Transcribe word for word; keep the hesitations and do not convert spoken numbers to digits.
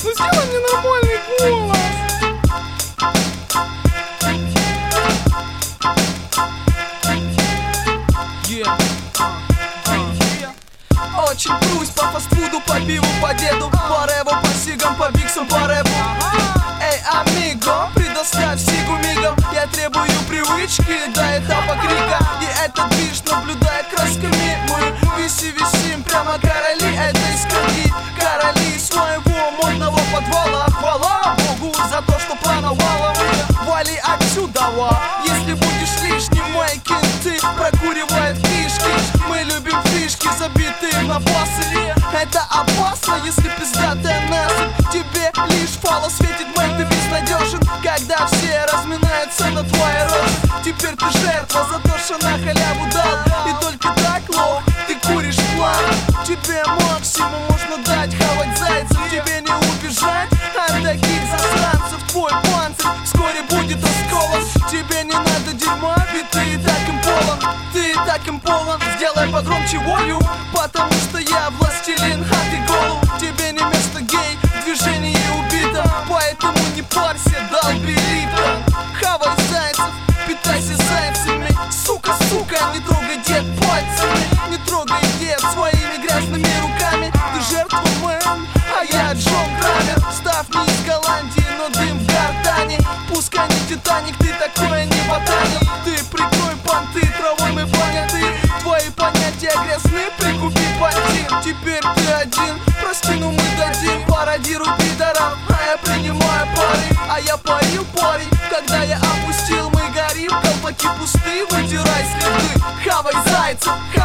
ну сделай мне нормальный голос. Очень трусь по фастфуду, по пиву, по деду, по реву, по сигам, по биксам, по рэпу. Эй, амиго, предоставь сигу мигом. Я требую привычки до этапа крика. И этот движ наблюдает красками. Мы виси-висим, прямо короли этой скамьи. Короли своего модного подвала. Хвала Богу за то, что плановала. Вали отсюда, если будешь лишним, мои кенты прокуривают фишки. Мы любим фишки, забитые на басы. Это опасно, если пиздатая насыпь. Тебе лишь фало светит, мэн, ты безнадежен. Когда все разминаются на твоей роже. Теперь ты жертва за то, что на халяву дал. И только так, лох, ты куришь план. Тебе максимум можно дать, хавать зайцев. Тебе не убежать от таких засранцев. Твой панцирь вскоре будет расколот. Тебе не надо дерьма, ведь ты и так им полон. Ты и так им полон, сделай погромче волю. Потому что я властелин, а ты голубь. Тебе не место, гей, в движении убито. Поэтому не парься, долби литра. Хавай зайцев, питайся зайцами. Сука, сука, не трогай дед пальцами. Не трогай дед своими грязными руками. Ты жертва, мэн, а я Джон Крамер. Став не из Голландии, но дым в гортани. Пускай не Титаник, ты такое не ботаник. Ты прикрой понты, травой мы поняты. Твои понятия грязны, прикупи пантин. Теперь ты один, прости, ну мы дадим. Пародируй пидоров, а я принимаю пары. А я парил парень, когда я опустил. Мы горим, колпаки пусты, вытирай следы. Хавай зайцев,